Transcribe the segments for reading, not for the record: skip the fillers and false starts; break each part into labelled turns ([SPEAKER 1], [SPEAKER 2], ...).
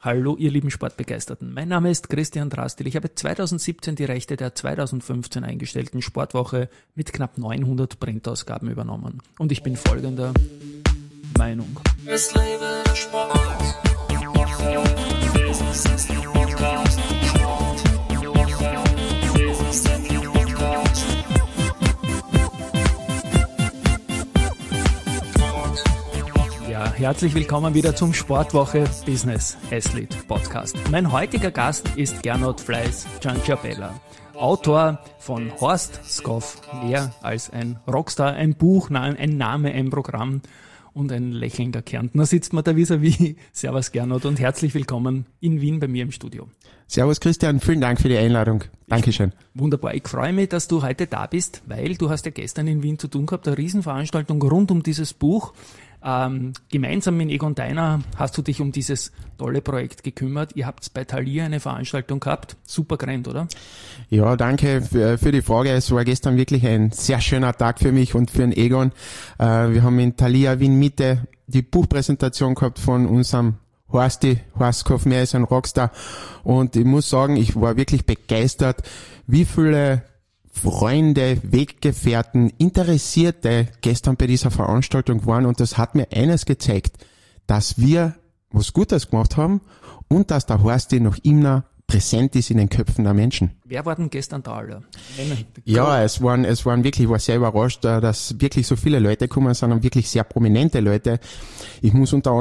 [SPEAKER 1] Hallo, ihr lieben Sportbegeisterten. Mein Name ist Christian Drastil. Ich habe 2017 die Rechte der 2015 eingestellten Sportwoche mit knapp 900 Printausgaben übernommen. Und ich bin folgender Meinung.
[SPEAKER 2] Es lebe der Sport. Business ist der Podcast. Sport. Business ist der Podcast.
[SPEAKER 1] Ja, herzlich willkommen wieder zum Sportwoche Business Athlete Podcast. Mein heutiger Gast ist Gernot Fleiß Cianciabella, Autor von Horst Skoff, mehr als ein Rockstar, ein Buch, ein Name, ein Programm und ein lächelnder Kärntner sitzt mir da vis-à-vis. Servus Gernot und herzlich willkommen in Wien bei mir im Studio.
[SPEAKER 3] Servus Christian, vielen Dank für die Einladung. Dankeschön.
[SPEAKER 1] Wunderbar, ich freue mich, dass du heute da bist, weil du hast ja gestern in Wien zu tun gehabt, eine Riesenveranstaltung rund um dieses Buch. Gemeinsam mit Egon Deiner hast du dich um dieses tolle Projekt gekümmert. Ihr habt bei Thalia eine Veranstaltung gehabt. Super gerannt, oder?
[SPEAKER 3] Ja, danke für die Frage. Es war gestern wirklich ein sehr schöner Tag für mich und für den Egon. Wir haben in Thalia Wien Mitte die Buchpräsentation gehabt von unserem Horst Skoff, mehr als ein Rockstar. Und ich muss sagen, ich war wirklich begeistert, wie viele Freunde, Weggefährten, Interessierte gestern bei dieser Veranstaltung waren, und das hat mir eines gezeigt, dass wir was Gutes gemacht haben und dass der Horsti noch immer präsent ist in den Köpfen der Menschen.
[SPEAKER 1] Wer war denn gestern da alle?
[SPEAKER 3] Ja, es waren wirklich, ich war sehr überrascht, dass wirklich so viele Leute gekommen sind und wirklich sehr prominente Leute. Ich muss unter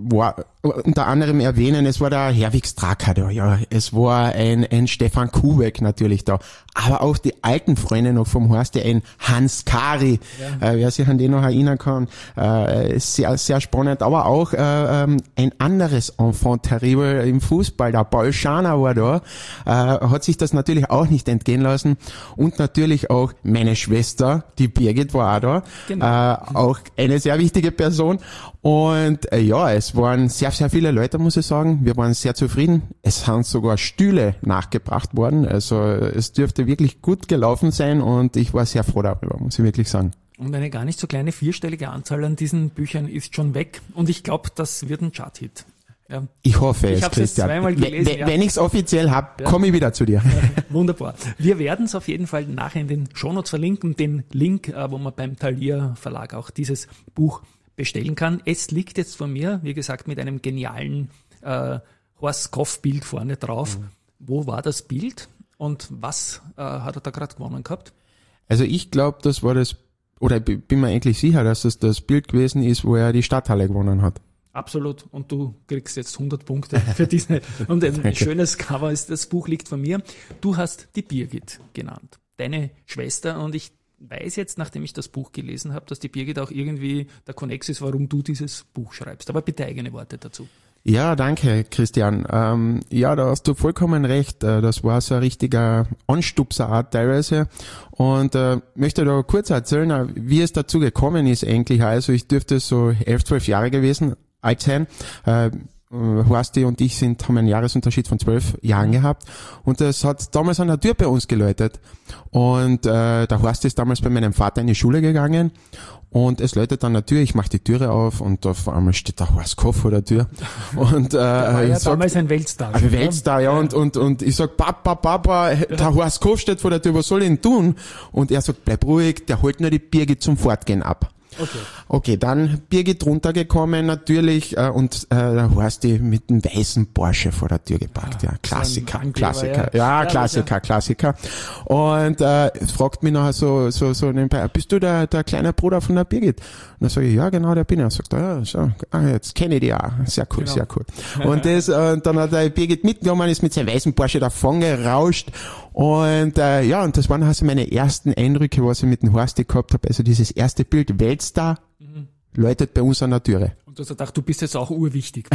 [SPEAKER 3] anderem erwähnen, es war der Herwig Stracker da, ja, es war ein Stefan Kubek natürlich da, aber auch die alten Freunde noch vom Horst, ein Hans Kari, ja. Wer sich an den noch erinnern kann, sehr, sehr spannend, aber auch ein anderes Enfant terrible im Fußball, der Paul Schaner war da, hat sich das natürlich auch nicht entgehen lassen, und natürlich auch meine Schwester, die Birgit, war auch da, genau. Auch eine sehr wichtige Person, und ja, es waren sehr, sehr viele Leute, muss ich sagen. Wir waren sehr zufrieden. Es sind sogar Stühle nachgebracht worden, also es dürfte wirklich gut gelaufen sein, und ich war sehr froh darüber, muss ich wirklich sagen.
[SPEAKER 1] Und eine gar nicht so kleine vierstellige Anzahl an diesen Büchern ist schon weg, und ich glaube, das wird ein Chart-Hit. Ja.
[SPEAKER 3] Ich hoffe es,
[SPEAKER 1] Christian.
[SPEAKER 3] Ich habe es
[SPEAKER 1] zweimal gelesen.
[SPEAKER 3] Wenn ich es offiziell habe, komme ich wieder zu dir.
[SPEAKER 1] Ja, wunderbar. Wir werden es auf jeden Fall nachher in den Shownotes verlinken, den Link, wo man beim Thalia Verlag auch dieses Buch bestellen kann. Es liegt jetzt vor mir, wie gesagt, mit einem genialen Horst Skoff-Bild vorne drauf. Mhm. Wo war das Bild und was hat er da gerade gewonnen gehabt?
[SPEAKER 3] Also ich glaube, das war das, oder bin mir eigentlich sicher, dass das Bild gewesen ist, wo er die Stadthalle gewonnen hat.
[SPEAKER 1] Absolut. Und du kriegst jetzt 100 Punkte für diese. Und ein schönes Cover ist, das Buch liegt vor mir. Du hast die Birgit genannt, deine Schwester. Und ich weiß jetzt, nachdem ich das Buch gelesen habe, dass die Birgit auch irgendwie der Konnex ist, warum du dieses Buch schreibst. Aber bitte eigene Worte dazu.
[SPEAKER 3] Ja, danke, Christian. Ja, da hast du vollkommen recht. Das war so ein richtiger Anstupserart teilweise. Und möchte da kurz erzählen, wie es dazu gekommen ist eigentlich. Also ich dürfte so 11, 12 Jahre gewesen alt sein. Horsti und ich haben einen Jahresunterschied von 12 Jahren gehabt, und es hat damals an der Tür bei uns geläutet, und der Horsti ist damals bei meinem Vater in die Schule gegangen, und es läutet an der Tür, ich mache die Türe auf, und auf einmal steht der Horst Skoff vor der Tür, und
[SPEAKER 1] war ja damals ein Weltstar.
[SPEAKER 3] Ein Weltstar, ja, und ich sag, Papa, der Horst Skoff steht vor der Tür, was soll ich denn tun? Und er sagt, bleib ruhig, der holt nur die Birgit zum Fortgehen ab. Okay, dann Birgit runtergekommen natürlich, und der Horsti mit einem weißen Porsche vor der Tür geparkt. Ja, Klassiker. Ja, Klassiker. Und fragt mich nachher so nebenbei, bist du der kleine Bruder von der Birgit? Und dann sage ich, ja genau, der bin ich. Und sagt er, ja, so, jetzt kenne ich die auch. Sehr cool, genau. Sehr cool. Und dann hat der Birgit mitgenommen, ist mit seinem weißen Porsche davon gerauscht. Und und das waren also meine ersten Eindrücke, was ich mit dem Horsti gehabt habe. Also dieses erste Bild, Weltstar, läutet bei uns an der Türe.
[SPEAKER 1] Und du hast gedacht, du bist jetzt auch urwichtig.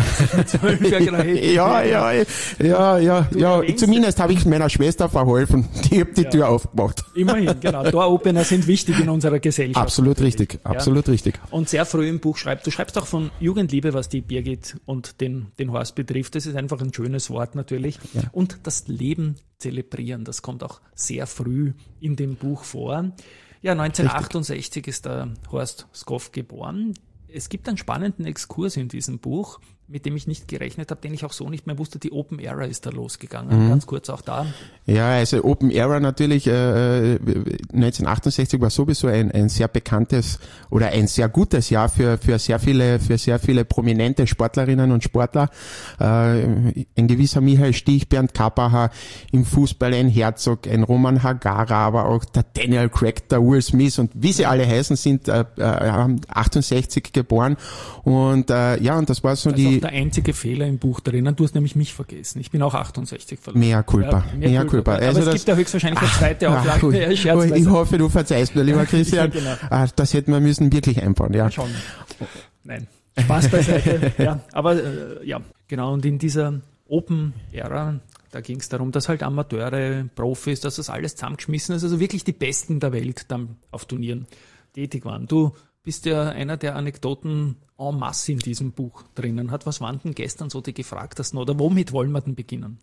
[SPEAKER 3] Ja. Zumindest habe ich meiner Schwester verholfen. Die hat die Tür aufgemacht.
[SPEAKER 1] Immerhin, genau. Door-Opener sind wichtig in unserer Gesellschaft.
[SPEAKER 3] Absolut richtig.
[SPEAKER 1] Und sehr früh im Buch du schreibst auch von Jugendliebe, was die Birgit und den Horst betrifft. Das ist einfach ein schönes Wort natürlich. Ja. Und das Leben zelebrieren, das kommt auch sehr früh in dem Buch vor. Ja, 1968 ist der Horst Skoff geboren. Es gibt einen spannenden Exkurs in diesem Buch. mit dem ich nicht gerechnet habe, den ich auch so nicht mehr wusste, die Open Era ist da losgegangen. Ganz kurz auch da.
[SPEAKER 3] Ja, also Open Era natürlich, 1968 war sowieso ein sehr bekanntes oder ein sehr gutes Jahr für sehr viele prominente Sportlerinnen und Sportler. Ein gewisser Michael Stich, Bernd Kappacher, im Fußball ein Herzog, ein Roman Hagara, aber auch der Daniel Craig, der Will Smith und wie sie alle heißen, sind 68 geboren. Und und das war so
[SPEAKER 1] das ist auch der einzige Fehler im Buch drinnen. Du hast nämlich mich vergessen. Ich bin auch 68 verloren.
[SPEAKER 3] Mea culpa.
[SPEAKER 1] Mea culpa. Aber es gibt ja höchstwahrscheinlich eine zweite Auflage.
[SPEAKER 3] Ich hoffe, du verzeihst mir, lieber Christian.
[SPEAKER 1] Genau.
[SPEAKER 3] Das hätten wir müssen wirklich einbauen, ja.
[SPEAKER 1] Schon. Nein. Spaß beiseite. Ja, aber genau. Und in dieser Open-Ära, da ging es darum, dass halt Amateure, Profis, dass das alles zusammengeschmissen ist, also wirklich die Besten der Welt dann auf Turnieren tätig waren. Du bist ja einer der Anekdoten en masse in diesem Buch drinnen hat. Was waren denn gestern so die gefragtesten oder womit wollen wir denn beginnen?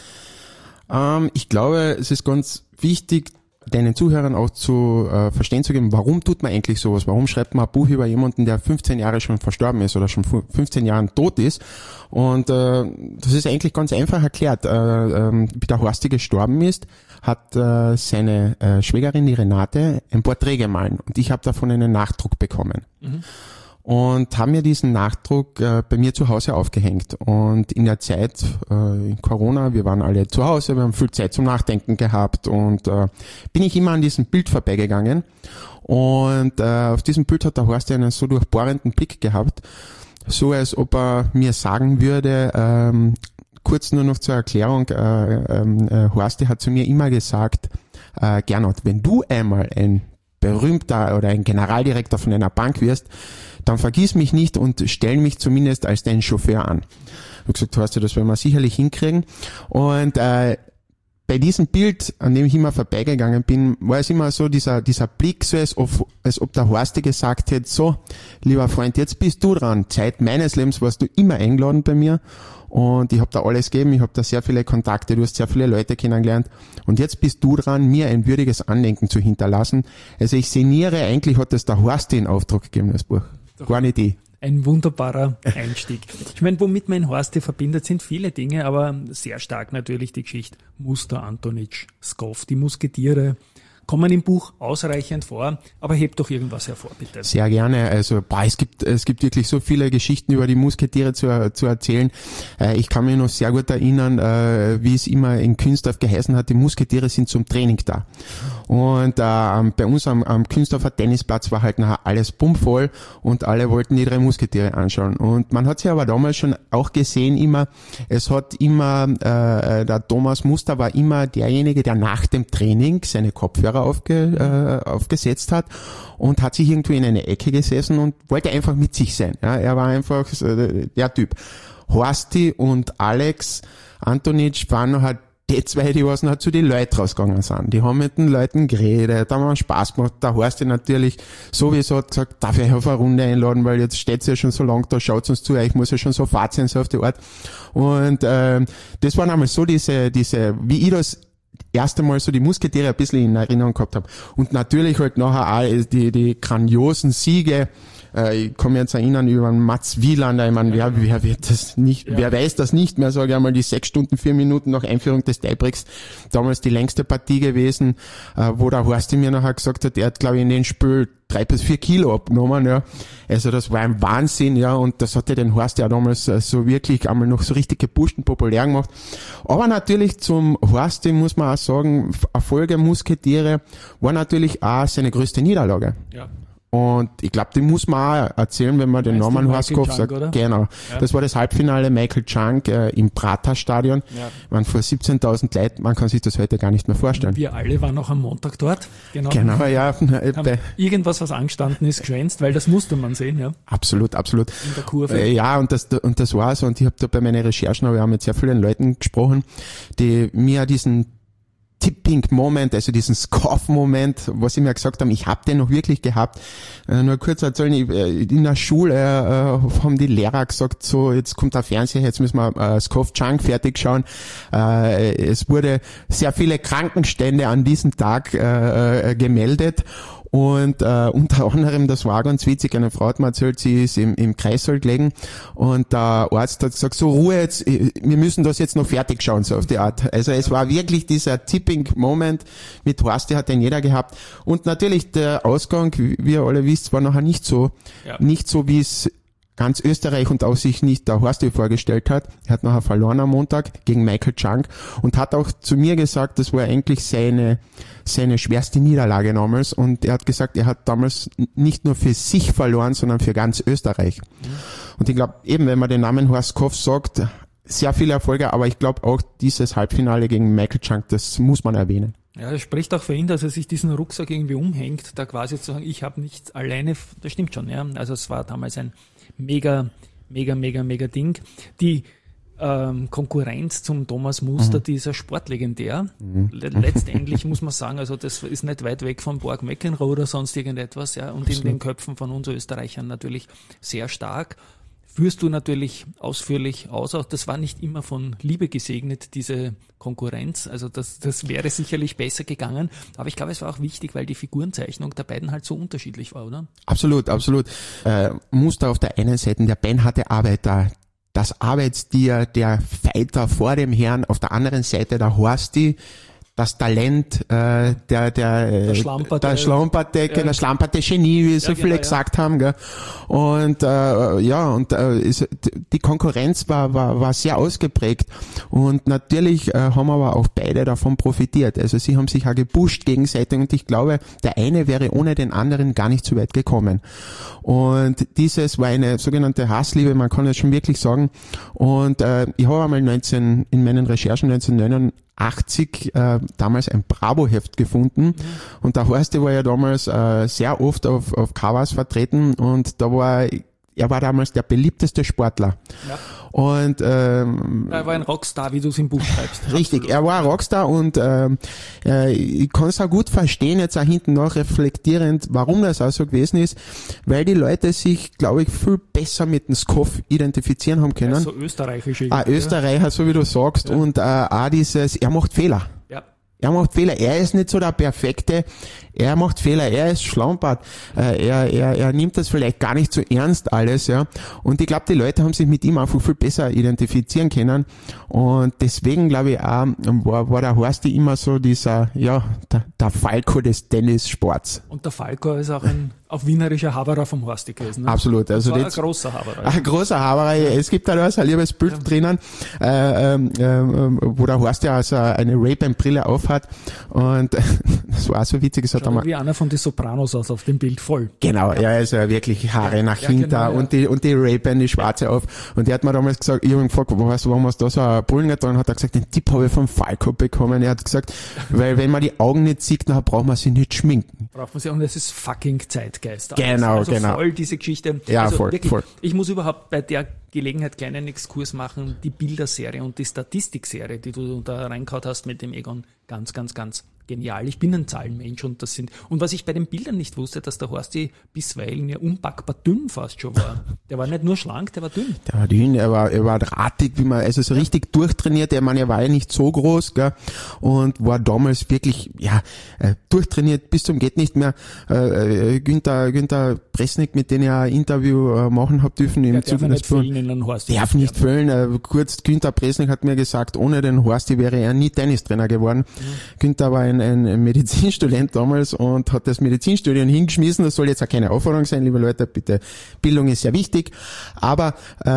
[SPEAKER 3] Ich glaube, es ist ganz wichtig, deinen Zuhörern auch zu verstehen zu geben, warum tut man eigentlich sowas? Warum schreibt man ein Buch über jemanden, der 15 Jahre schon verstorben ist oder schon 15 Jahren tot ist? Und das ist eigentlich ganz einfach erklärt. Wie der Horsti gestorben ist, hat seine Schwägerin, die Renate, ein Porträt gemahlen. Und ich habe davon einen Nachdruck bekommen. Und haben mir diesen Nachdruck bei mir zu Hause aufgehängt. Und in der Zeit, in Corona, wir waren alle zu Hause, wir haben viel Zeit zum Nachdenken gehabt und bin ich immer an diesem Bild vorbeigegangen. Und auf diesem Bild hat der Horst einen so durchbohrenden Blick gehabt, so als ob er mir sagen würde, kurz nur noch zur Erklärung, Horsti hat zu mir immer gesagt, Gernot, wenn du einmal ein berühmter oder ein Generaldirektor von einer Bank wirst, dann vergiss mich nicht und stell mich zumindest als deinen Chauffeur an. Ich habe gesagt, Horst, das werden wir sicherlich hinkriegen. Und bei diesem Bild, an dem ich immer vorbeigegangen bin, war es immer so dieser Blick, so als ob der Horsti gesagt hätte, so, lieber Freund, jetzt bist du dran. Zeit meines Lebens warst du immer eingeladen bei mir. Und ich habe da alles gegeben, ich habe da sehr viele Kontakte, du hast sehr viele Leute kennengelernt und jetzt bist du dran, mir ein würdiges Andenken zu hinterlassen. Also ich sinniere, eigentlich hat das der Horsti in Auftrag gegeben, das Buch. Gar nicht ich.
[SPEAKER 1] Ein wunderbarer Einstieg. Ich meine, womit man Horsti verbindet, sind viele Dinge, aber sehr stark natürlich die Geschichte Muster, Antonitsch, Skoff, die Musketiere, kommen im Buch ausreichend vor, aber hebt doch irgendwas hervor, bitte.
[SPEAKER 3] Sehr gerne. Also, es gibt wirklich so viele Geschichten über die Musketiere zu erzählen. Ich kann mich noch sehr gut erinnern, wie es immer in Künstdorf geheißen hat, die Musketiere sind zum Training da. Und bei uns am Künstdorfer Tennisplatz war halt nachher alles pumpvoll und alle wollten die 3 Musketiere anschauen. Und man hat sich aber damals schon auch gesehen immer, es hat immer, der Thomas Muster war immer derjenige, der nach dem Training seine Kopfhörer aufgesetzt hat und hat sich irgendwie in eine Ecke gesessen und wollte einfach mit sich sein. Ja, er war einfach der Typ. Horsti und Alex Antonitsch waren noch halt die zwei, die was noch zu den Leuten rausgegangen sind. Die haben mit den Leuten geredet, haben Spaß gemacht. Der Horsti natürlich sowieso hat gesagt, darf ich auf eine Runde einladen, weil jetzt steht's ja schon so lang da, schaut's uns zu, ich muss ja schon so fad sein, so auf die Art. Und das waren einmal so diese, wie ich das erste Mal so die Musketiere ein bisschen in Erinnerung gehabt habe. Und natürlich halt nachher auch die grandiosen Siege. Ich kann mich jetzt erinnern über Mats Wieland. Ich meine, wer wird das nicht, wer weiß das nicht mehr, sage ich einmal, die 6 Stunden, 4 Minuten nach Einführung des Tiebreaks, damals die längste Partie gewesen, wo der Horsti mir nachher gesagt hat, er hat, glaube ich, in dem Spiel 3 bis 4 Kilo abgenommen, ja. Also das war ein Wahnsinn, ja, und das hat ja den Horst ja damals so wirklich einmal noch so richtig gepusht und populär gemacht. Aber natürlich zum Horsti muss man auch sagen, Erfolge Musketiere war natürlich auch seine größte Niederlage. Ja. Und ich glaube, die muss man auch erzählen, wenn man den Namen Horskopf sagt. Oder? Genau. Ja. Das war das Halbfinale Michael Chang im Prater-Stadion. Ja. Waren vor 17.000 Leuten. Man kann sich das heute gar nicht mehr vorstellen.
[SPEAKER 1] Wir alle waren noch am Montag dort.
[SPEAKER 3] Genau, ja.
[SPEAKER 1] Haben irgendwas, was angestanden ist, geschwänzt, weil das musste man sehen, ja.
[SPEAKER 3] Absolut. In
[SPEAKER 1] der Kurve.
[SPEAKER 3] Ja, und das war's. Und ich habe da bei meinen Recherchen, aber wir haben mit sehr vielen Leuten gesprochen, die mir diesen Tipping-Moment, also diesen Skoff-Moment, was sie mir gesagt haben, ich habe den noch wirklich gehabt. Nur kurz erzählen, in der Schule haben die Lehrer gesagt, so, jetzt kommt der Fernseher, jetzt müssen wir Skoff Chang fertig schauen. Es wurde sehr viele Krankenstände an diesem Tag gemeldet. Und unter anderem, das war ganz witzig, eine Frau hat mir erzählt, sie ist im Kreissaal gelegen und der Arzt hat gesagt, so Ruhe jetzt, wir müssen das jetzt noch fertig schauen, so auf die Art. Also es war wirklich dieser Tipping Moment mit Horsti, hat den jeder gehabt. Und natürlich der Ausgang, wie ihr alle wisst, war nachher nicht so, wie es ganz Österreich und auch sich nicht der Horsti vorgestellt hat. Er hat nachher verloren am Montag gegen Michael Chang und hat auch zu mir gesagt, das war eigentlich seine schwerste Niederlage damals, und er hat gesagt, er hat damals nicht nur für sich verloren, sondern für ganz Österreich. Und ich glaube, eben, wenn man den Namen Horst Koff sagt, sehr viele Erfolge, aber ich glaube auch dieses Halbfinale gegen Michael Chang, das muss man erwähnen.
[SPEAKER 1] Ja, das spricht auch für ihn, dass er sich diesen Rucksack irgendwie umhängt, da quasi zu sagen, ich habe nichts alleine, das stimmt schon, ja. Also es war damals ein mega Ding. Die Konkurrenz zum Thomas Muster, die ist ja sportlegendär. Letztendlich muss man sagen, also das ist nicht weit weg von Borg McEnroe oder sonst irgendetwas, ja, und in den Köpfen von uns Österreichern natürlich sehr stark. Führst du natürlich ausführlich aus, auch das war nicht immer von Liebe gesegnet, diese Konkurrenz, also das wäre sicherlich besser gegangen, aber ich glaube, es war auch wichtig, weil die Figurenzeichnung der beiden halt so unterschiedlich war, oder?
[SPEAKER 3] Absolut. Muster auf der einen Seite, der Ben hatte Arbeit da, das Arbeitstier, der Fighter vor dem Herrn, auf der anderen Seite der Horsti, das Talent, der Schlamperte Genie, wie so viele gesagt haben, gell? Und die Konkurrenz war sehr ausgeprägt, und natürlich haben aber auch beide davon profitiert. Also sie haben sich auch gepusht gegenseitig, und ich glaube, der eine wäre ohne den anderen gar nicht so weit gekommen. Und dieses war eine sogenannte Hassliebe, man kann es schon wirklich sagen. Und ich habe einmal in meinen Recherchen 1989 damals ein Bravo-Heft gefunden, und der Horsti war ja damals sehr oft auf Covers vertreten, und er war damals der beliebteste Sportler. Ja. Und
[SPEAKER 1] er war ein Rockstar, wie du es im Buch schreibst.
[SPEAKER 3] Richtig, er war ein Rockstar, und ich kann es auch gut verstehen, jetzt auch hinten nach reflektierend, warum das auch so gewesen ist, weil die Leute sich, glaube ich, viel besser mit dem Skoff identifizieren haben können.
[SPEAKER 1] Also österreichisch.
[SPEAKER 3] Österreicher, so wie du sagst, und auch dieses, er macht Fehler.
[SPEAKER 1] Ja.
[SPEAKER 3] Er macht Fehler, er ist nicht so der Perfekte, er macht Fehler, er ist Schlampert, er nimmt das vielleicht gar nicht so ernst alles, ja. Und ich glaube, die Leute haben sich mit ihm einfach viel besser identifizieren können, und deswegen glaube ich auch, war der Horsti immer so dieser, der Falco des Tennissports.
[SPEAKER 1] Und der Falco ist auch ein auf wienerischer Haberer vom Horsti gewesen. Ne?
[SPEAKER 3] Absolut. Also
[SPEAKER 1] das war ein großer Haberer.
[SPEAKER 3] Ein großer Haberer. Ja. Es gibt da noch ein liebes Bild drinnen, wo der Horsti also eine Ray-Ban-Brille aufhat, und das war auch so witzig. Es hat
[SPEAKER 1] Schaut wie einer von den Sopranos aus auf dem Bild voll.
[SPEAKER 3] Genau, ja, also wirklich Haare nach hinten, genau, und die Ray-Ban, die schwarze auf, und der hat mir damals gesagt, ich habe ihn gefragt, warum hast du da so eine Brille nicht dran? Hat er gesagt, den Tipp habe ich vom Falco bekommen. Er hat gesagt, weil wenn man die Augen nicht sieht, dann braucht man sich nicht schminken.
[SPEAKER 1] Braucht man sich, und es ist fucking Zeitgeist.
[SPEAKER 3] Genau,
[SPEAKER 1] also
[SPEAKER 3] genau.
[SPEAKER 1] Voll diese Geschichte.
[SPEAKER 3] Ja,
[SPEAKER 1] also
[SPEAKER 3] voll,
[SPEAKER 1] wirklich,
[SPEAKER 3] voll.
[SPEAKER 1] Ich muss überhaupt bei der Gelegenheit kleinen Exkurs machen, die Bilderserie und die Statistikserie, die du da reingehauen hast mit dem Egon, ganz genial. Ich bin ein Zahlenmensch, und was ich bei den Bildern nicht wusste, dass der Horsti bisweilen ja unpackbar dünn fast schon war. Der war nicht nur schlank, der war dünn.
[SPEAKER 3] Der war dünn, er war drahtig, also so richtig durchtrainiert. Er war ja nicht so groß, gell, und war damals wirklich, durchtrainiert bis zum geht nicht mehr. Günther Presnik, mit dem ich ein Interview machen habe dürfen.
[SPEAKER 1] Der darf nicht füllen in den Horsti.
[SPEAKER 3] Darf nicht füllen. Kurz, Günther Presnik hat mir gesagt, ohne den Horsti wäre er nie Tennistrainer geworden. Günther war ein Medizinstudent damals und hat das Medizinstudium hingeschmissen. Das soll jetzt auch keine Aufforderung sein, liebe Leute, bitte. Bildung ist sehr wichtig. Aber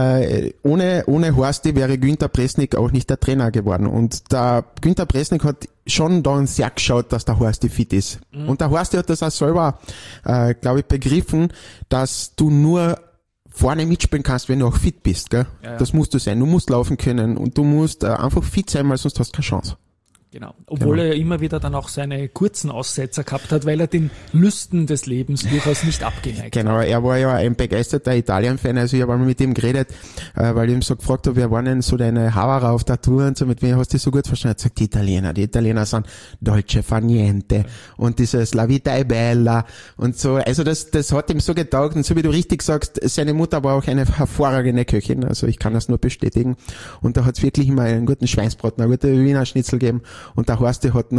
[SPEAKER 3] ohne Horsti wäre Günther Presnik auch nicht der Trainer geworden. Und der Günther Presnik hat schon dann sehr geschaut, dass der Horsti fit ist. Und der Horsti hat das auch selber, glaube ich, begriffen, dass du nur vorne mitspielen kannst, wenn du auch fit bist, gell? Ja. Das musst du sein. Du musst laufen können, und du musst einfach fit sein, weil sonst hast du keine Chance.
[SPEAKER 1] Genau. Obwohl er ja immer wieder dann auch seine kurzen Aussetzer gehabt hat, weil er den Lüsten des Lebens durchaus nicht abgeneigt
[SPEAKER 3] hat. Genau, er war ja ein begeisterter Italien-Fan, also ich habe einmal mit ihm geredet, weil ich ihm so gefragt habe, wer waren denn so deine Haberer auf der Tour und so, mit wem hast du so gut verstanden? Er hat gesagt, die Italiener sind dolce fa niente und dieses La vita è bella und so, also das hat ihm so getaugt, und so wie du richtig sagst, seine Mutter war auch eine hervorragende Köchin, also ich kann das nur bestätigen, und da hat es wirklich immer einen guten Schweinsbraten, eine gute Wiener Schnitzel gegeben. Und der Horsti hat nachher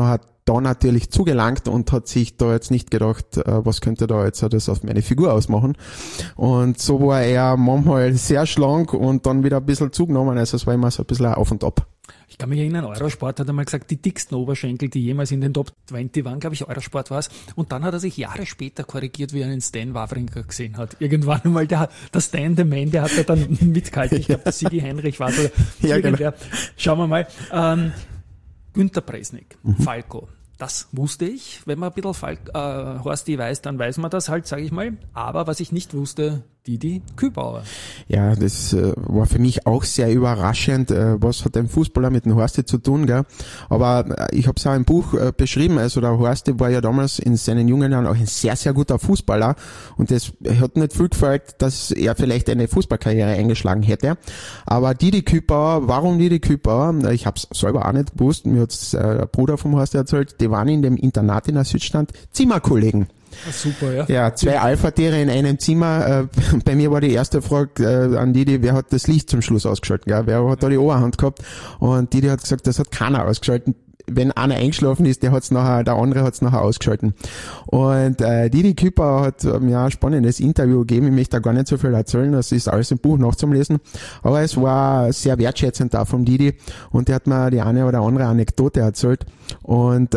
[SPEAKER 3] da natürlich zugelangt und hat sich da jetzt nicht gedacht, was könnte da jetzt das auf meine Figur ausmachen. Und so war er manchmal sehr schlank und dann wieder ein bisschen zugenommen, also es war immer so ein bisschen auf und ab.
[SPEAKER 1] Ich kann mich erinnern, Eurosport hat einmal gesagt, die dicksten Oberschenkel, die jemals in den Top 20 waren, glaube ich, Eurosport war es. Und dann hat er sich Jahre später korrigiert, wie er einen Stan Wawrinka gesehen hat. Irgendwann einmal der Stan, der Man, der hat da dann mitgehalten. Ich glaube, der Sigi Heinrich war so.
[SPEAKER 3] Ja,
[SPEAKER 1] irgendwer. Genau. Schauen wir mal. Günter Presnik, Falco. Das wusste ich. Wenn man ein bisschen Horsti weiß, dann weiß man das halt, sage ich mal. Aber was ich nicht wusste, Didi Kübauer.
[SPEAKER 3] Ja, das war für mich auch sehr überraschend. Was hat ein Fußballer mit dem Horsti zu tun, gell? Aber ich habe es auch im Buch beschrieben. Also der Horsti war ja damals in seinen jungen Jahren auch ein sehr, sehr guter Fußballer. Und das hat nicht viel gefällt, dass er vielleicht eine Fußballkarriere eingeschlagen hätte. Aber Didi Kübauer, warum Didi Kübauer? Ich habe es selber auch nicht gewusst. Mir hat der Bruder vom Horsti erzählt, die waren in dem Internat in der Südstadt Zimmerkollegen.
[SPEAKER 1] Super, ja.
[SPEAKER 3] Ja, 2 Alpha-Tiere in einem Zimmer. Bei mir war die erste Frage an Didi, wer hat das Licht zum Schluss ausgeschaltet? Gell? Wer hat da die Oberhand gehabt? Und Didi hat gesagt, das hat keiner ausgeschaltet. Wenn einer eingeschlafen ist, der andere hat's nachher ausgeschalten. Und Didi Kübauer hat mir ein spannendes Interview gegeben. Ich möchte da gar nicht so viel erzählen, das ist alles im Buch nachzulesen. Aber es war sehr wertschätzend da vom Didi und der hat mir die eine oder andere Anekdote erzählt. Und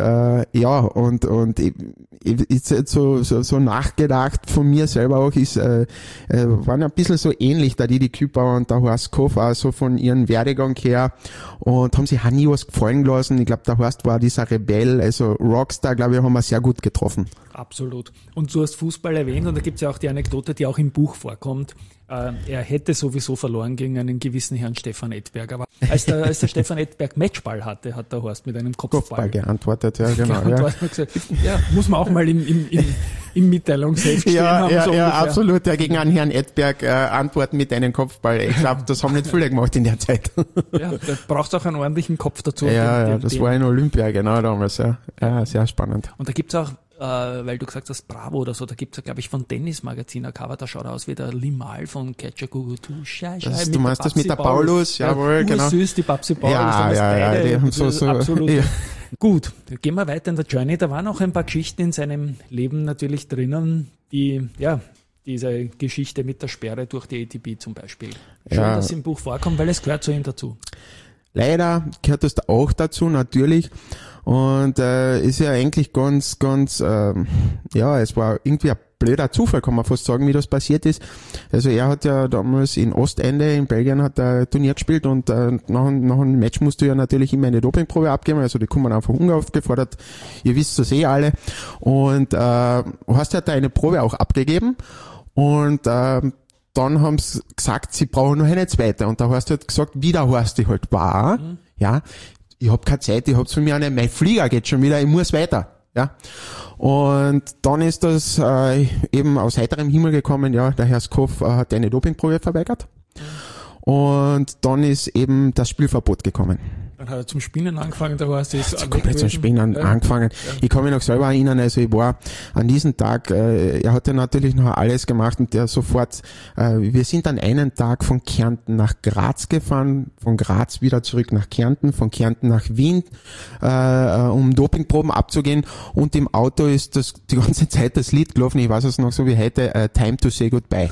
[SPEAKER 3] und ist jetzt so nachgedacht von mir selber auch, waren ein bisschen so ähnlich, der Didi Kübauer und der Horst Koff, auch so von ihrem Werdegang her und haben sich auch nie was gefallen gelassen. Ich glaube, der Horst war dieser Rebell, also Rockstar, glaube ich, haben wir sehr gut getroffen.
[SPEAKER 1] Absolut. Und du hast Fußball erwähnt und da gibt es ja auch die Anekdote, die auch im Buch vorkommt. Er hätte sowieso verloren gegen einen gewissen Herrn Stefan Edberg. Aber als der Stefan Edberg Matchball hatte, hat der Horst mit einem Kopfball
[SPEAKER 3] geantwortet. Ja, genau.
[SPEAKER 1] Und du hast mir gesagt, ja, muss man auch mal im Mitteilungsheft stehen haben.
[SPEAKER 3] Ja,
[SPEAKER 1] so
[SPEAKER 3] ja, absolut. Ja, gegen einen Herrn Edberg antworten mit einem Kopfball. Ich glaube, das haben nicht viele gemacht in der Zeit.
[SPEAKER 1] Ja, da braucht es auch einen ordentlichen Kopf dazu.
[SPEAKER 3] Das war in Olympia, genau damals. Ja, sehr spannend.
[SPEAKER 1] Und da gibt's auch, weil du gesagt hast, Bravo oder so, da gibt's ja, glaube ich, von Dennis Magazin ein Cover, da schaut er aus wie der Limal von Catcher Gugutu.
[SPEAKER 3] Du meinst das mit der Paulus? Jawohl, genau.
[SPEAKER 1] Süß, die Babsi Paulus.
[SPEAKER 3] Ja, die haben so.
[SPEAKER 1] Absolut.
[SPEAKER 3] Ja.
[SPEAKER 1] Gut, gehen wir weiter in der Journey. Da waren auch ein paar Geschichten in seinem Leben natürlich drinnen, die, ja, diese Geschichte mit der Sperre durch die ATP zum Beispiel. Schön, dass es im Buch vorkommt, weil es gehört zu ihm dazu.
[SPEAKER 3] Leider gehört das auch dazu, natürlich. Und ist ja eigentlich ganz, es war irgendwie ein blöder Zufall, kann man fast sagen, wie das passiert ist. Also er hat ja damals in Ostende in Belgien hat er ein Turnier gespielt und nach einem Match musst du ja natürlich immer eine Dopingprobe abgeben, also die kommen einfach unaufgefordert, ihr wisst das alle. Und Horst hat da eine Probe auch abgegeben und dann haben sie gesagt, sie brauchen noch eine zweite. Und der Horst hat gesagt, wie der Horst halt war, ja, ich hab keine Zeit, ich hab's von mir auch nicht, mein Flieger geht schon wieder, ich muss weiter, ja. Und dann ist das eben aus heiterem Himmel gekommen, ja, der Herr Skoff hat eine Dopingprobe verweigert. Und dann ist eben das Spielverbot gekommen.
[SPEAKER 1] Dann hat er zum Spinnen angefangen, da war es das.
[SPEAKER 3] Komplett zum Spinnen angefangen. Ja. Ich kann mich noch selber erinnern, also ich war an diesem Tag, er hat ja natürlich noch alles gemacht und der sofort, wir sind an einem Tag von Kärnten nach Graz gefahren, von Graz wieder zurück nach Kärnten, von Kärnten nach Wien, um Dopingproben abzugehen und im Auto ist das die ganze Zeit das Lied gelaufen, ich weiß es noch so wie heute, Time to Say Goodbye.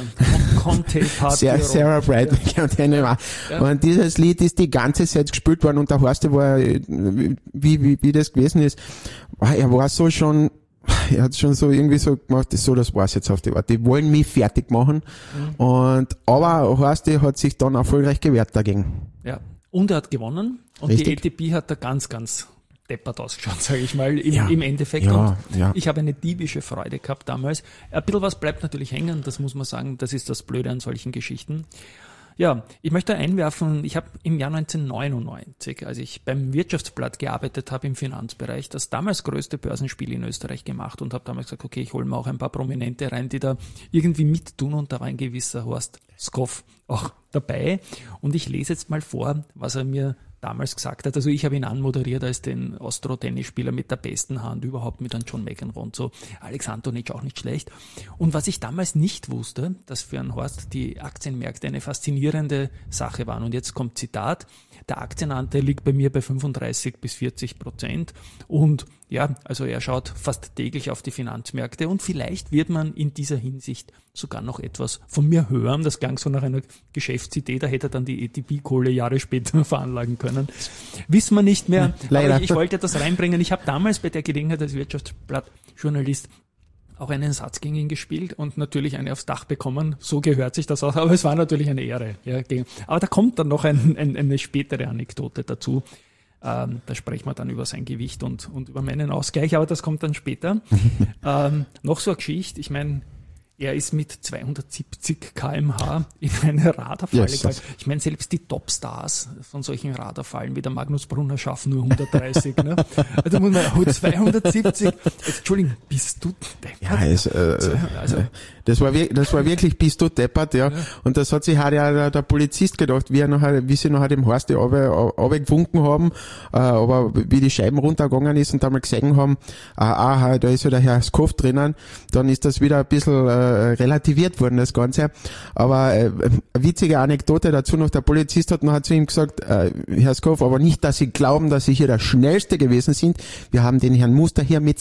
[SPEAKER 3] Sarah Brightman, ja. Und dieses Lied ist die ganze Zeit gespielt worden und der Horst war, wie das gewesen ist, er war so schon, er hat schon so irgendwie so gemacht, so, das war's jetzt auf die Art. Die wollen mich fertig machen. Aber Horst hat sich dann erfolgreich gewehrt dagegen.
[SPEAKER 1] Ja. Und er hat gewonnen und richtig. Die ATP hat da ganz, ganz deppert ausgeschaut, sage ich mal, im Endeffekt.
[SPEAKER 3] Ja,
[SPEAKER 1] und ich habe eine diebische Freude gehabt damals. Ein bisschen was bleibt natürlich hängen, das muss man sagen, das ist das Blöde an solchen Geschichten. Ja, ich möchte einwerfen, ich habe im Jahr 1999, als ich beim Wirtschaftsblatt gearbeitet habe im Finanzbereich, das damals größte Börsenspiel in Österreich gemacht und habe damals gesagt, okay, ich hole mir auch ein paar Prominente rein, die da irgendwie mittun und da war ein gewisser Horst Skoff auch dabei und ich lese jetzt mal vor, was er mir damals gesagt hat. Also ich habe ihn anmoderiert als den Ostro-Tennisspieler mit der besten Hand überhaupt, mit einem John McEnroe und so. Alex Antonic auch nicht schlecht. Und was ich damals nicht wusste, dass für einen Horst die Aktienmärkte eine faszinierende Sache waren. Und jetzt kommt Zitat: Der Aktienanteil liegt bei mir bei 35-40%. Und ja, also er schaut fast täglich auf die Finanzmärkte und vielleicht wird man in dieser Hinsicht sogar noch etwas von mir hören. Das klang so nach einer Geschäftsidee, da hätte er dann die ETP-Kohle Jahre später veranlagen können. Wissen wir nicht mehr.
[SPEAKER 3] Leider.
[SPEAKER 1] Aber ich wollte das reinbringen. Ich habe damals bei der Gelegenheit als Wirtschaftsblatt-Journalist auch einen Satz gegen ihn gespielt und natürlich eine aufs Dach bekommen. So gehört sich das auch, aber es war natürlich eine Ehre. Ja, aber da kommt dann noch eine spätere Anekdote dazu. Da sprechen wir dann über sein Gewicht und über meinen Ausgleich, aber das kommt dann später. Noch so eine Geschichte, ich meine, er ist mit 270 km/h in eine Radarfalle gefallen. Ich meine, selbst die Topstars von solchen Radarfallen wie der Magnus Brunner schaffen nur 130. Ne? Also muss man 270. Entschuldigung, bist du deppert?
[SPEAKER 3] Das war wirklich, bist du deppert, ja. Und das hat sich halt ja der Polizist gedacht, wie sie nachher dem Horst runtergewunken haben, aber wie die Scheiben runtergegangen ist und da mal gesehen haben, da ist ja der Herr Skoff drinnen, dann ist das wieder ein bisschen relativiert worden, das Ganze. Aber eine witzige Anekdote dazu noch, der Polizist hat nachher zu ihm gesagt, Herr Skoff, aber nicht, dass Sie glauben, dass Sie hier der Schnellste gewesen sind. Wir haben den Herrn Muster hier mit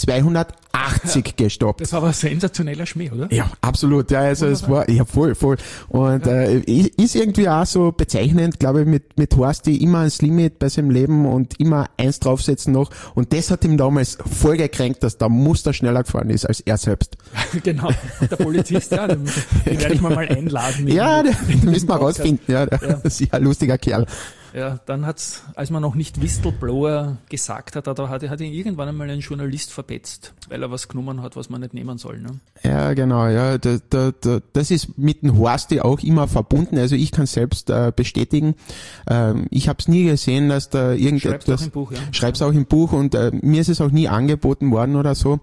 [SPEAKER 3] 280 gestoppt.
[SPEAKER 1] Das war aber ein sensationeller Schmäh, oder?
[SPEAKER 3] Ja, absolut. Ja, also es war, ja, voll. Und ist irgendwie auch so bezeichnend, glaube ich, mit Horsti immer ans Limit bei seinem Leben und immer eins draufsetzen noch. Und das hat ihm damals voll gekränkt, dass der Muster schneller gefahren ist als er selbst.
[SPEAKER 1] Genau. Der Polizist, ja, den werde ich mal einladen.
[SPEAKER 3] Ja, den müssen wir rausfinden. Ja, das ist ja ein lustiger Kerl.
[SPEAKER 1] Ja, dann hat's, als man noch nicht Whistleblower gesagt hat, hat ihn irgendwann einmal ein Journalist verpetzt, weil er was genommen hat, was man nicht nehmen soll. Ne?
[SPEAKER 3] Ja, genau. Ja, das ist mit dem Horsti auch immer verbunden. Also ich kann selbst bestätigen. Ich habe es nie gesehen, dass da irgendetwas.
[SPEAKER 1] Schreib's auch im Buch, ja.
[SPEAKER 3] Schreib's auch im Buch und mir ist es auch nie angeboten worden oder so.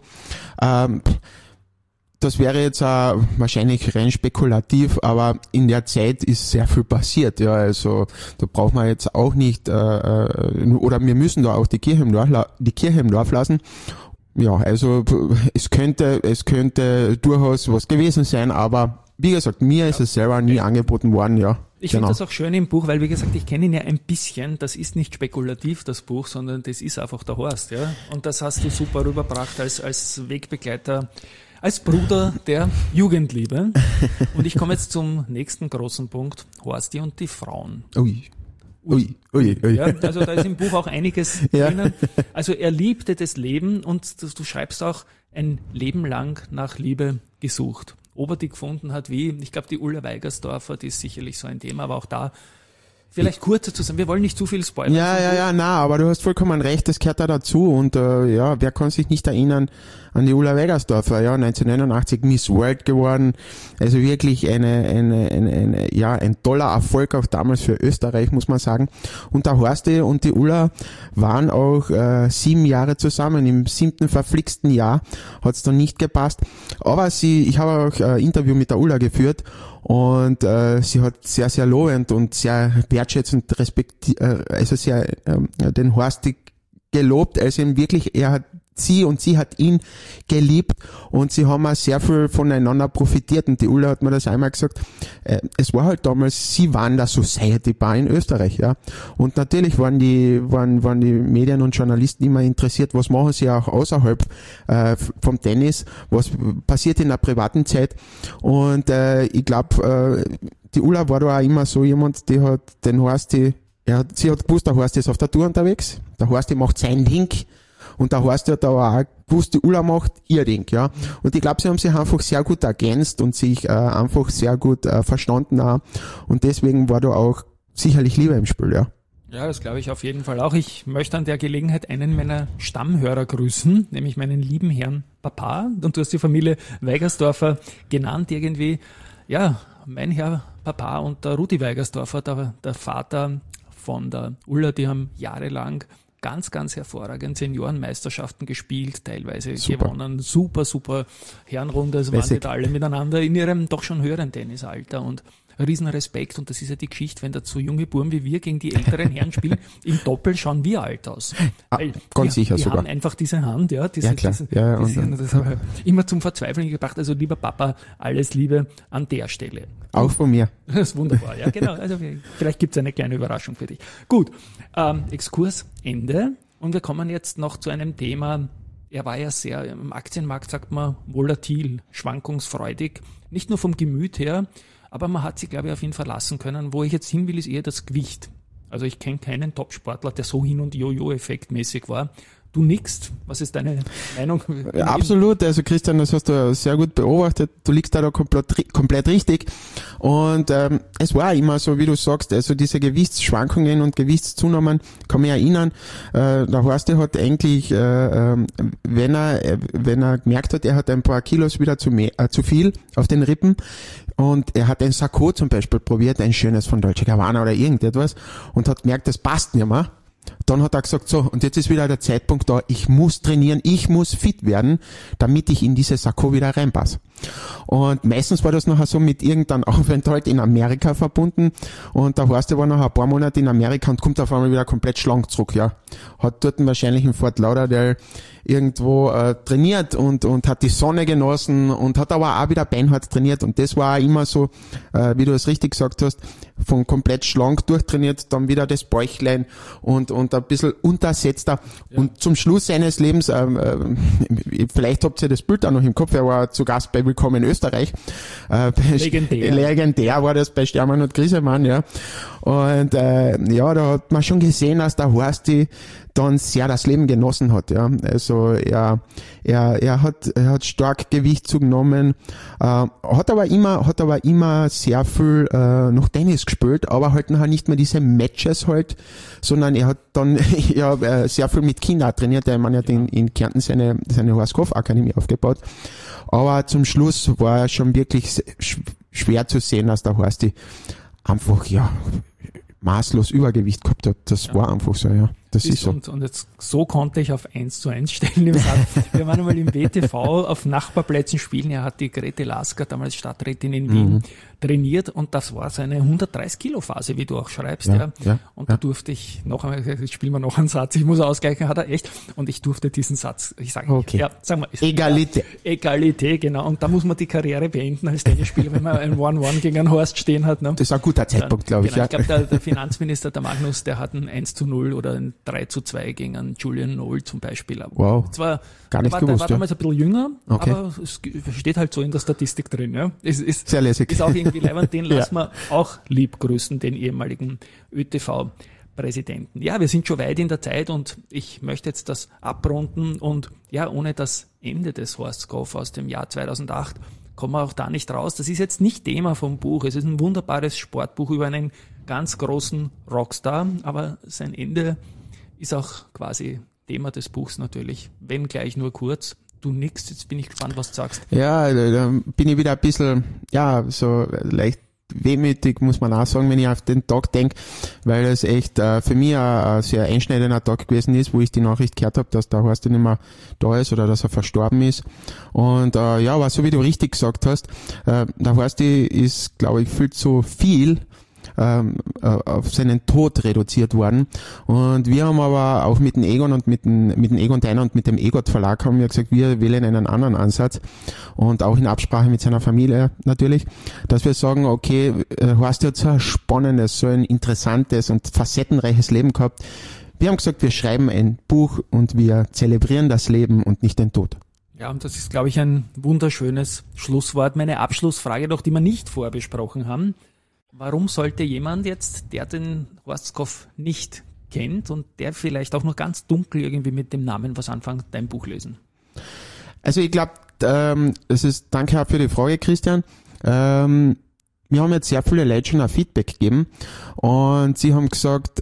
[SPEAKER 3] Das wäre jetzt wahrscheinlich rein spekulativ, aber in der Zeit ist sehr viel passiert. Ja, also da braucht man jetzt auch nicht, oder wir müssen da auch die Kirche im Dorf lassen. Ja, also es könnte durchaus was gewesen sein, aber wie gesagt, mir ist es selber nie angeboten worden, ja.
[SPEAKER 1] Ich finde das auch schön im Buch, weil wie gesagt, ich kenne ihn ja ein bisschen. Das ist nicht spekulativ, das Buch, sondern das ist einfach der Horst, ja. Und das hast du super rübergebracht als Wegbegleiter, als Bruder der Jugendliebe. Und ich komme jetzt zum nächsten großen Punkt, Horsti und die Frauen.
[SPEAKER 3] Ui.
[SPEAKER 1] Ja, also da ist im Buch auch einiges drinnen. Also er liebte das Leben und du schreibst auch, ein Leben lang nach Liebe gesucht. Ob er die gefunden hat, wie, ich glaube die Ulla Weigersdorfer, die ist sicherlich so ein Thema, aber auch da vielleicht kurzer zu sagen, wir wollen nicht zu viel spoilern.
[SPEAKER 3] Aber du hast vollkommen recht, das gehört da dazu und wer kann sich nicht erinnern an die Ulla Weigersdorfer, 1989 Miss World geworden, also wirklich ein toller Erfolg auch damals für Österreich, muss man sagen. Und der Horsti und die Ulla waren auch 7 Jahre zusammen, im 7. verflixten Jahr hat es dann nicht gepasst, aber ich habe auch ein Interview mit der Ulla geführt und sie hat sehr, sehr lobend und sehr wertschätzend den Horsti gelobt, also wirklich, sie hat ihn geliebt und sie haben auch sehr viel voneinander profitiert und die Ulla hat mir das einmal gesagt, es war halt damals, sie waren der Society Bar in Österreich, ja, und natürlich waren die Medien und Journalisten immer interessiert, was machen sie auch außerhalb vom Tennis, was passiert in der privaten Zeit und ich glaube, die Ulla war da auch immer so jemand, die hat den Horsti, sie hat gewusst, der Horsti ist auf der Tour unterwegs, der Horsti macht sein Ding. Und der Horst hat da auch gewusst, die Ulla macht ihr Ding, ja. Und ich glaube, sie haben sich einfach sehr gut ergänzt und sich einfach sehr gut verstanden auch. Und deswegen war da auch sicherlich Liebe im Spiel, ja.
[SPEAKER 1] Ja, das glaube ich auf jeden Fall auch. Ich möchte an der Gelegenheit einen meiner Stammhörer grüßen, nämlich meinen lieben Herrn Papa. Und du hast die Familie Weigersdorfer genannt irgendwie. Ja, mein Herr Papa und der Rudi Weigersdorfer, der Vater von der Ulla, die haben jahrelang ganz, ganz hervorragend Seniorenmeisterschaften gespielt, teilweise gewonnen. Super Herrenrunde, es waren nicht alle miteinander in ihrem doch schon höheren Tennisalter und riesen Respekt und das ist ja die Geschichte, wenn da so junge Buben wie wir gegen die älteren Herren spielen, im Doppel schauen wir alt aus. Weil
[SPEAKER 3] ganz sicher
[SPEAKER 1] die
[SPEAKER 3] sogar.
[SPEAKER 1] haben einfach diese Hand, ja,
[SPEAKER 3] Ja, klar. Ja, und
[SPEAKER 1] das habe ich immer zum Verzweifeln gebracht. Also lieber Papa, alles Liebe an der Stelle.
[SPEAKER 3] auch von mir.
[SPEAKER 1] Das ist wunderbar, ja genau. Also vielleicht gibt es eine kleine Überraschung für dich. Gut, Exkurs Ende und wir kommen jetzt noch zu einem Thema. Er war ja sehr, im Aktienmarkt sagt man, volatil, schwankungsfreudig, nicht nur vom Gemüt her, aber man hat sich, glaube ich, auf ihn verlassen können. Wo ich jetzt hin will, ist eher das Gewicht. Also ich kenne keinen Topsportler, der so Hin- und Jojo-Effekt-mäßig war. Du nickst. Was ist deine Meinung?
[SPEAKER 3] Ja, absolut. Also Christian, das hast du sehr gut beobachtet. Du liegst da komplett richtig. Und es war immer so, wie du sagst, also diese Gewichtsschwankungen und Gewichtszunahmen, kann mich erinnern, der Horst hat eigentlich, wenn er gemerkt hat, er hat ein paar Kilos wieder zu viel auf den Rippen, und er hat ein Sakko zum Beispiel probiert, ein schönes von Dolce Gabbana oder irgendetwas, und hat gemerkt, das passt nicht mehr. Dann hat er gesagt, so, und jetzt ist wieder der Zeitpunkt da, ich muss trainieren, ich muss fit werden, damit ich in diese Sakko wieder reinpasse. Und meistens war das nachher so mit irgendeinem Aufenthalt in Amerika verbunden, und der Horst war nachher ein paar Monate in Amerika und kommt auf einmal wieder komplett schlank zurück, ja. Hat dort wahrscheinlich in Fort Lauderdale irgendwo trainiert und hat die Sonne genossen und hat aber auch wieder beinhart trainiert, und das war auch immer so, wie du es richtig gesagt hast, von komplett schlank durchtrainiert, dann wieder das Bäuchlein und ein bisschen untersetzter, ja. Und zum Schluss seines Lebens, vielleicht habt ihr das Bild auch noch im Kopf, er war zu Gast bei Willkommen in Österreich, legendär war das bei Stermann und Griesemann, ja, und ja, da hat man schon gesehen, dass der Horsti dann sehr das Leben genossen hat, ja. Also er hat stark Gewicht zugenommen, hat aber immer sehr viel noch Tennis gespielt, aber halt nachher nicht mehr diese Matches halt, sondern er hat dann sehr viel mit Kindern trainiert. Der Mann hat in Kärnten seine Horst-Koff-Akademie aufgebaut. Aber zum Schluss war er schon wirklich schwer zu sehen, dass der Horsti einfach maßlos Übergewicht gehabt hat. Das war einfach so, ja. Das ist so.
[SPEAKER 1] Und jetzt so konnte ich auf 1:1 stellen im Satz. Wir waren einmal im WTV auf Nachbarplätzen spielen. Er hat die Grete Lasker, damals Stadträtin in Wien, trainiert, und das war seine 130-Kilo-Phase, wie du auch schreibst. Ja. Und da durfte ich noch einmal, jetzt spielen wir noch einen Satz, ich muss ausgleichen, hat er echt. Und ich durfte diesen Satz, ich sage,
[SPEAKER 3] okay.
[SPEAKER 1] Sagen wir,
[SPEAKER 3] Egalité.
[SPEAKER 1] Egalité, genau. Und da muss man die Karriere beenden als Tennisspieler, wenn man ein 1-1 gegen einen Horst stehen hat. Ne?
[SPEAKER 3] Das ist ein guter Zeitpunkt, glaube ich.
[SPEAKER 1] Genau,
[SPEAKER 3] ja.
[SPEAKER 1] Ich glaube, der Finanzminister, der Magnus, der hat ein 1:0 oder ein 3:2 gegen einen Julian Noll zum Beispiel.
[SPEAKER 3] Wow.
[SPEAKER 1] Zwar,
[SPEAKER 3] gar nicht gewusst.
[SPEAKER 1] Der war damals ein bisschen jünger,
[SPEAKER 3] okay.
[SPEAKER 1] aber es steht halt so in der Statistik drin. Ja. Es ist
[SPEAKER 3] sehr lässig.
[SPEAKER 1] Ist auch irgendwie leibend, den lassen wir auch lieb grüßen, den ehemaligen ÖTV-Präsidenten. Ja, wir sind schon weit in der Zeit und ich möchte jetzt das abrunden, und ja, ohne das Ende des Horst Koff aus dem Jahr 2008 kommen wir auch da nicht raus. Das ist jetzt nicht Thema vom Buch. Es ist ein wunderbares Sportbuch über einen ganz großen Rockstar, aber sein Ende ist auch quasi Thema des Buchs natürlich, wenn gleich nur kurz. Du nickst, jetzt bin ich gespannt, was du sagst.
[SPEAKER 3] Ja, da bin ich wieder ein bisschen, so leicht wehmütig, muss man auch sagen, wenn ich auf den Tag denke, weil es echt für mich ein sehr einschneidender Tag gewesen ist, wo ich die Nachricht gehört habe, dass der Horst nicht mehr da ist oder dass er verstorben ist. Und aber so wie du richtig gesagt hast, der Horst ist, glaube ich, viel zu viel auf seinen Tod reduziert worden. Und wir haben aber auch mit dem Egon und mit dem Egon Deiner und mit dem Egot Verlag haben wir gesagt, wir wählen einen anderen Ansatz, und auch in Absprache mit seiner Familie natürlich, dass wir sagen, okay, Horst hat so ein spannendes, so ein interessantes und facettenreiches Leben gehabt. Wir haben gesagt, wir schreiben ein Buch und wir zelebrieren das Leben und nicht den Tod.
[SPEAKER 1] Ja, und das ist, glaube ich, ein wunderschönes Schlusswort. Meine Abschlussfrage noch, die wir nicht vorbesprochen haben. Warum sollte jemand jetzt, der den Horst Koff nicht kennt und der vielleicht auch nur ganz dunkel irgendwie mit dem Namen was anfängt, dein Buch lesen?
[SPEAKER 3] Also ich glaube, danke auch für die Frage, Christian. Wir haben jetzt sehr viele Leute schon ein Feedback gegeben, und sie haben gesagt,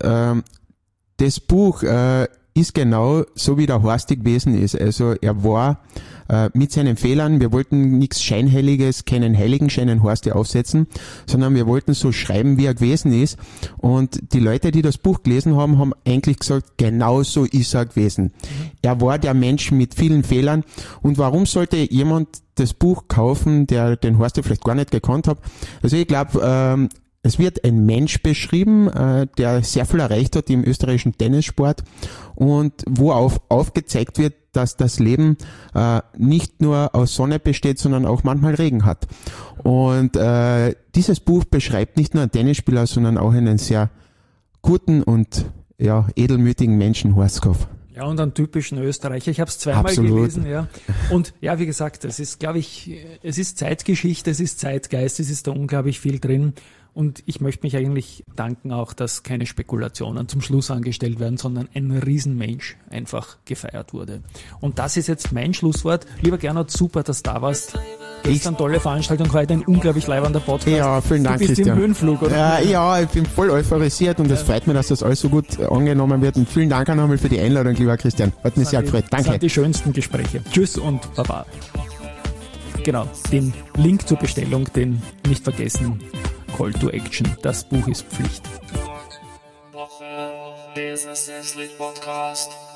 [SPEAKER 3] das Buch ist genau so, wie der Horsti gewesen ist. Also er war mit seinen Fehlern. Wir wollten nichts Scheinheiliges, keinen Heiligenschein in Horst aufsetzen, sondern wir wollten so schreiben, wie er gewesen ist. Und die Leute, die das Buch gelesen haben, haben eigentlich gesagt, genau so ist er gewesen. Er war der Mensch mit vielen Fehlern. Und warum sollte jemand das Buch kaufen, der den Horst vielleicht gar nicht gekannt hat? Also ich glaube, es wird ein Mensch beschrieben, der sehr viel erreicht hat im österreichischen Tennissport und wo aufgezeigt wird, dass das Leben nicht nur aus Sonne besteht, sondern auch manchmal Regen hat. Und dieses Buch beschreibt nicht nur einen Tennisspieler, sondern auch einen sehr guten und edelmütigen Menschen, Horst Koff.
[SPEAKER 1] Ja, und einen typischen Österreicher. Ich habe es zweimal gelesen, ja. Und ja, wie gesagt, es ist, glaube ich, es ist Zeitgeschichte, es ist Zeitgeist, es ist da unglaublich viel drin. Und ich möchte mich eigentlich danken auch, dass keine Spekulationen zum Schluss angestellt werden, sondern ein Riesenmensch einfach gefeiert wurde. Und das ist jetzt mein Schlusswort. Lieber Gernot, super, dass du da warst. Gestern tolle Veranstaltung, heute ein unglaublich leibender Podcast.
[SPEAKER 3] Ja, vielen Dank,
[SPEAKER 1] Christian. Du bist im Höhenflug, oder?
[SPEAKER 3] Ja, ich bin voll euphorisiert und es freut mich, dass das alles so gut angenommen wird. Und vielen Dank auch nochmal für die Einladung, lieber Christian. Hat mich sehr gefreut. Danke.
[SPEAKER 1] Das waren die schönsten Gespräche. Tschüss und Baba. Genau, den Link zur Bestellung, den nicht vergessen. Call to Action. Das Buch ist Pflicht.
[SPEAKER 2] Woche, Business Athlete Podcast.